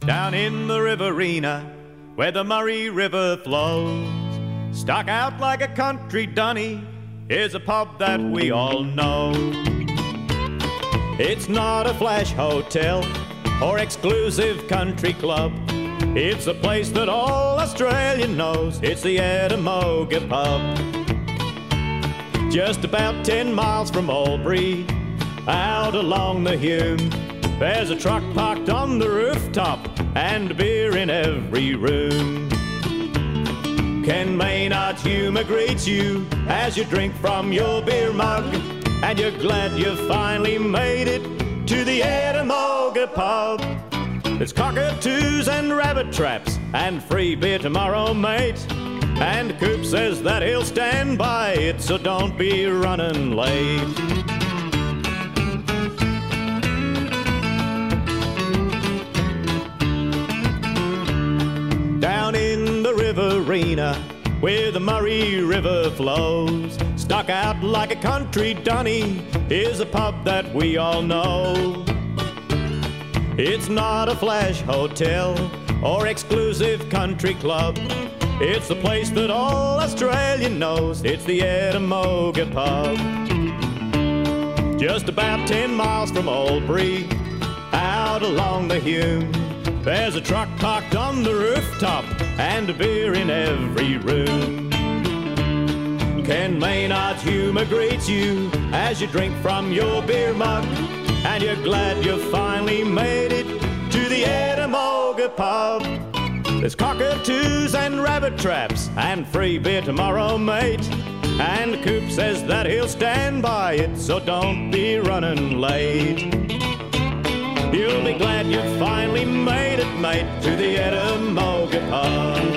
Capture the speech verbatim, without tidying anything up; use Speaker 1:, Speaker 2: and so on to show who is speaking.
Speaker 1: Down in the Riverina, where the Murray River flows, stuck out like a country dunny, is a pub that we all know. It's not a flash hotel or exclusive country club. It's a place that all Australia knows. It's the Ettamogah Pub. Just about ten miles from Albury, out along the Hume, there's a truck parked on the rooftop and beer in every room. Ken Maynard's humour greets you as you drink from your beer mug, and you're glad you finally made it to the Ettamogah Pub. There's cockatoos and rabbit traps and free beer tomorrow, mate. And Coop says that he'll stand by it, so don't be running late. Down in the Riverina, where the Murray River flows, stuck out like a country dunny, is a pub that we all know. It's not a flash hotel or exclusive country club. It's the place that all Australia knows. It's the Ettamogah Pub. Just about ten miles from Albury, out along the Hume, there's a truck parked on the rooftop and a beer in every room. Ken Maynard's humour greets you as you drink from your beer mug, and you're glad you finally made it to the Ettamogah Pub. There's cockatoos and rabbit traps and free beer tomorrow, mate. And Coop says that he'll stand by it, so don't be running late. You'll be glad you finally made it, mate, to the Ettamogah Pub.